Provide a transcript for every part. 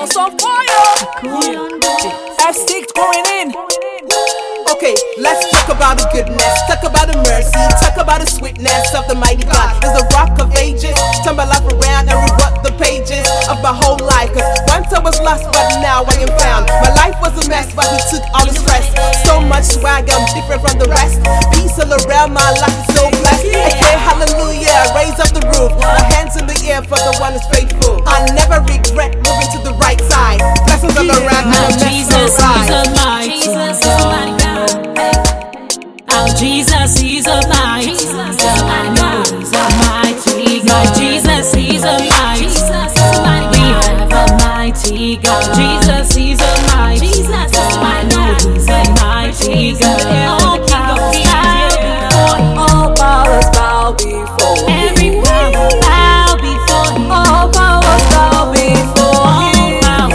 House of Fire. F6 going in. Okay, let's talk about the goodness, talk about the mercy, talk about the sweetness of the mighty God. Is the rock of ages, turn my life around and rewrote the pages of my whole life. Cause once I was lost, but now I am found. My life was a mess, but he took all the stress. So much swag, I'm different from the rest. Peace all around, my life is so blessed. Okay, hallelujah, raise up the roof. My hands in the air for the one who's faithful. I never regret moving to the right side. Blessings all around, and I'm Jesus, he's a mighty God. Our Jesus, he's a mighty God. I know he's a mighty God. Jesus, he's a mighty God. We have a mighty God. Jesus, he's a mighty God. I know he's a mighty God. All powers bow before him. Every power bow before him. All powers bow before him. All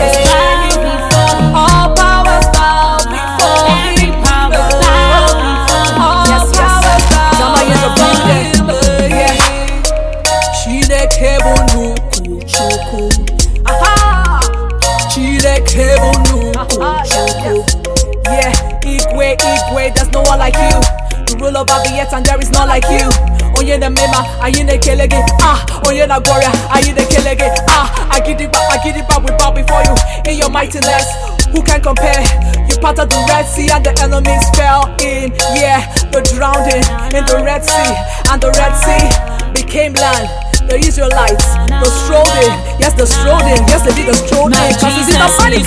powers bow before him. Every power bow before him. Yes. Somebody in the building. Chineke bonuku chuku. Aha. Chineke bonuku chuku. Yeah, Igwe, there's no one like you. You rule over the earth and there is none like you. Onye na mema, ayi na kelege. Onye na gloria, ayi na kelege. I give it back, we bow before you. In your mightiness, who can compare? You parted the Red Sea and the enemies fell in. Yeah, the drowning in the Red Sea, and the Red Sea became land. The Israelites, the strolling, yes, the strolling, yes, they did the strolling. Jesus, he's a mighty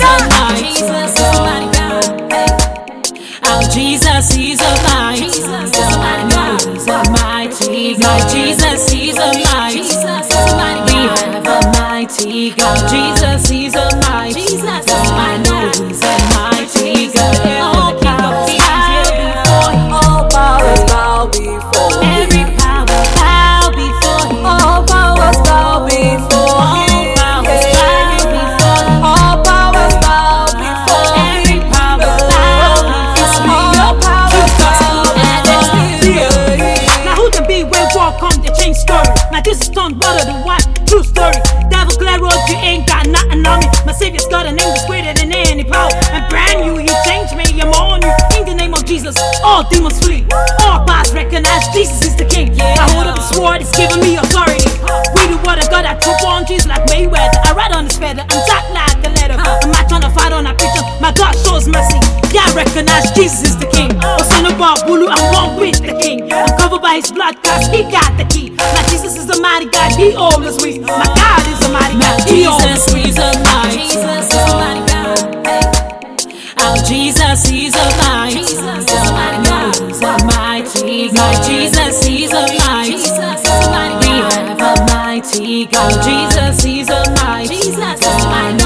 God. Our Jesus, he's a mighty God. I know he's a mighty God. Jesus, he's a mighty God. We have a mighty God. Jesus, he's a mighty God. I know he's a mighty God. All powers bow before him. All powers bow before him. Every power bow before him. All powers bow before him. All powers bow before him. All powers bow before him. Every power bow before him. Now who can be where walk on the change story? Now this is done brother the one true story. Devil clear road, you ain't got nothing on me. My savior's got a name that's greater than any power. And brand new, he changed me, I'm on you. In the name of Jesus, all demons flee. All powers recognize Jesus is the king. I hold up the sword, it's giving me authority. We the word of God, I trip on Jesus like Mayweather. I ride on his feather, I'm tight like a letter. I'm not trying to fight on a picture, my God shows mercy. Yeah, I recognize Jesus is the king. What's in the bar, Bulu, I'm one with the king. I'm covered by his blood, cause he got the key. Now Jesus is a mighty God, he always wins. My God is a mighty God, he always Jesus, he's a mighty God. Our Jesus, he's a mighty God. I know he's a mighty God. Jesus, he's a mighty God. We have a mighty God. Jesus, he's a mighty God. I know